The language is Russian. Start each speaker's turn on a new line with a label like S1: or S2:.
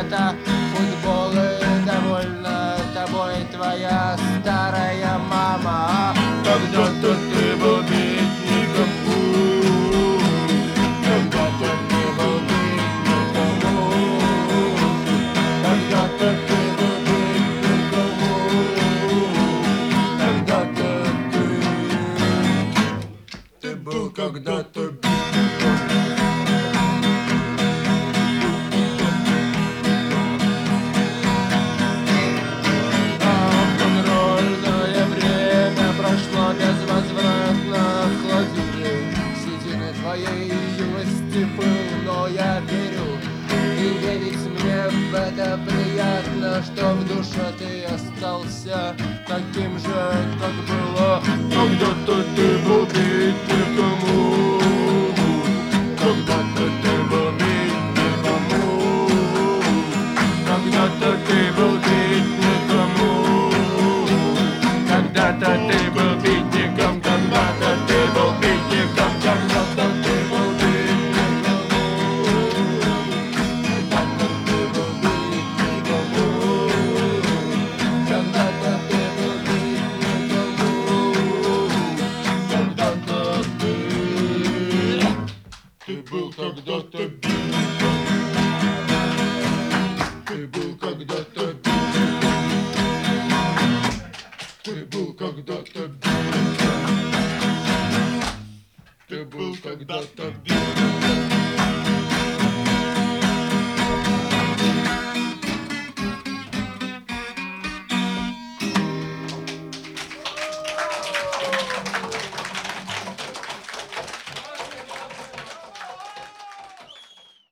S1: это футбол, и довольна тобой твоя старая мама. Когда-то ты был бедняком, когда-то ты был бедняком, когда-то ты был бедняком, когда-то ты был когда-то бедняком. Прошло безвозвратно, охладили седины твоей юности пыл, но я верю, и верить мне в это приятно, что в душе ты остался таким же, как было. Когда-то ты был бедняком, когда-то ты был бедняком, когда-то ты был бедняком, когда-то ты был бедняком, когда-то ты был бедняком, когда-то ты был бедняком, когда-то ты был бедняком, когда-то ты был бедняком, когда-то ты был когда-то бедняком.